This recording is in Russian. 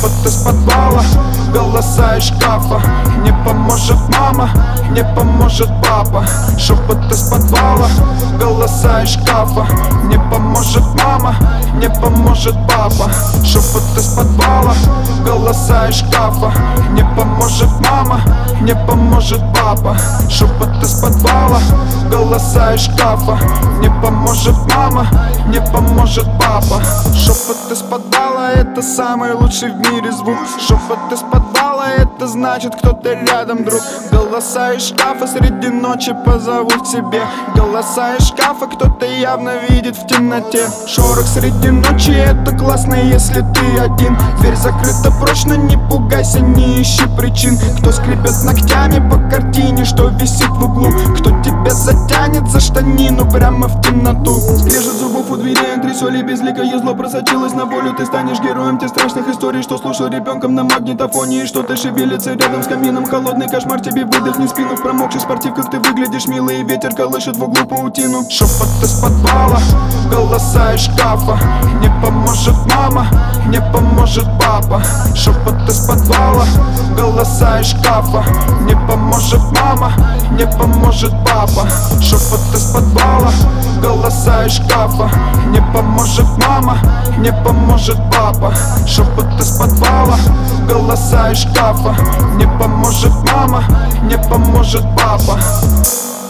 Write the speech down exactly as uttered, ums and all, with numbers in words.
Шепот из подвала, голоса из шкафа. Не поможет мама, не поможет папа. Шепот из подвала, голоса из шкафа. Не поможет мама, не поможет папа. Шепот из подвала, голоса из шкафа. Не поможет мама, не поможет папа. Шепот из подвала, голоса из шкафа. Не поможет мама, не поможет папа. Шепот из подвала, это самый лучший в мире звук. Шепот из подвала, это значит кто-то рядом, друг. Голоса из шкафа среди ночи позовут к себе. Голоса из шкафа кто-то явно видит в темноте. Шорох среди ночи, это классно, если ты один. Дверь закрыта прочно, не пугайся, не ищи причин. Кто скребет ногтями по картине, что висит в углу. Кто тебя затянет за штанину прямо в темноту. Скрежет зубов у дверей, антресоли безликое зло просочилось на волю. Ты станешь героем тех страшных историй, что слушал ребенком на магнитофоне. И что-то шевелится рядом с камином. Холодный кошмар тебе выдохни спину. В промокшей спортивках ты выглядишь милый, и ветер колышет в углу паутину. Шепот из подвала, голоса из шкафа. Не поможет мама, не поможет папа. Шепот из подвала, голоса из шкафа. Не поможет мама, не поможет папа. Шепот из подвала, голоса из шкафа. Не поможет мама, не поможет папа. Шепот из подвала, голоса из шкафа. Не поможет мама, не поможет папа.